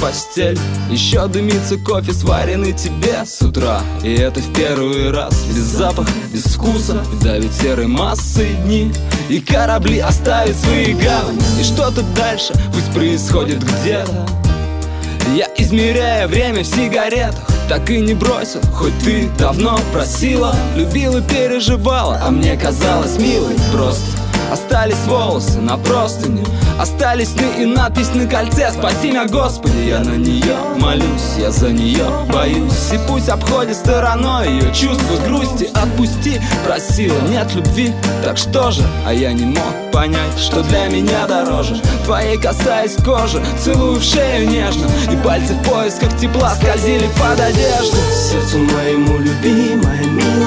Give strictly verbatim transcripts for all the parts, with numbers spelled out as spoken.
постель. Еще дымится кофе, сваренный тебе с утра. И это в первый раз. Без запаха, без вкуса, давит серой массой дни. И корабли оставят свои гавани. И что-то дальше пусть происходит где-то. Я измеряю время в сигаретах, так и не бросил, хоть ты давно просила. Любила, переживала, а мне казалось милой. Просто остались волосы на простыне, остались сны и надпись на кольце. Спаси меня, Господи, я на нее молюсь, я за нее боюсь. И пусть обходит стороной ее чувства грусти. Отпусти, просила, нет любви, так что же? А я не мог понять, что для меня дороже. Твоей касаясь кожи, целую в шею нежно, и пальцы в поисках тепла скользили под одежду. Сердцу моему любимая,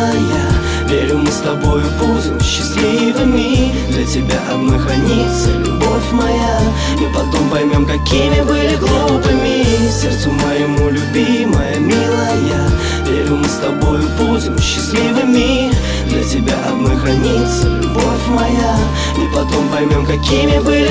милая, верю, мы с тобою будем счастливыми. Для тебя одной хранится любовь моя. Мы потом поймем, какими были глупыми. Сердцу моему любимая, милая, верю, мы с тобою будем счастливыми. Для тебя одной хранится любовь моя. Мы потом поймем, какими были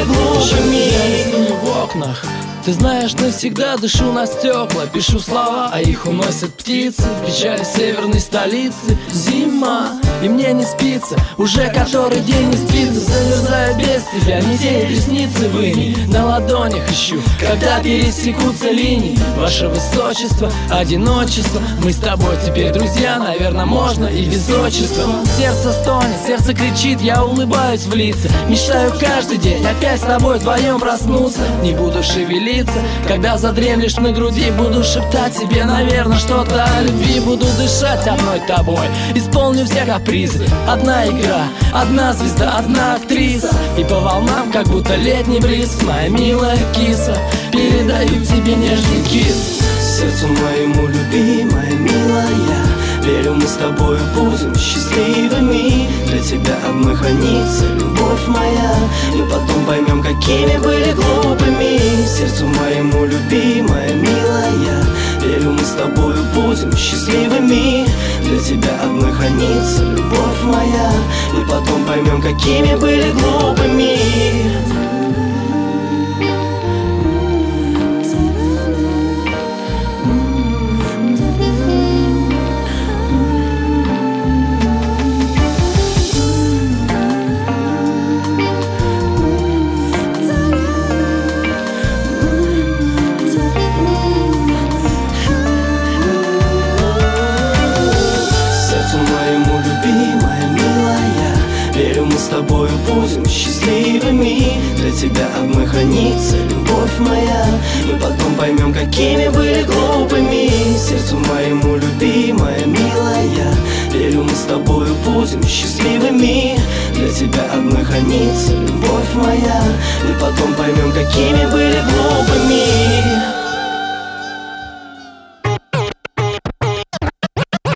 глупыми. В окнах, ты знаешь, навсегда дышу на стекла. Пишу слова, а их уносят птицы. В печали северной столицы зима, и мне не спится. Уже который день не спится. Замерзаю без тебя, метель ресницы выней. На ладонях ищу, когда пересекутся линии. Ваше высочество, одиночество. Мы с тобой теперь друзья, наверное, можно и без отчества. Сердце стонет, сердце кричит, я улыбаюсь в лица. Мечтаю каждый день опять с тобой вдвоем проснуться. Не буду шевелиться, когда задремлешь на груди. Буду шептать тебе, наверное, что-то о любви. Буду дышать одной тобой, исполню все капризы. Одна игра, одна звезда, одна актриса. И по волнам, как будто летний бриз. Моя милая киса, передаю тебе нежный кис. Сердцу моему любимая, милая, верю, мы с тобою будем счастливыми. Для тебя одной хранится любовь моя. Мы потом поймем, какими были глупыми. Сердцу моему любимая, милая, верю, мы с тобою будем счастливыми. Для тебя одной хранится любовь моя. Мы потом поймем, какими были глупыми. Мы с тобою будем счастливыми. Для тебя одной хранится любовь моя. Мы потом поймем, какими были глупыми. Сердцу моему любимая, милая, верю, мы с тобою будем счастливыми. Для тебя одной хранится любовь моя. Мы потом поймем, какими были глупыми.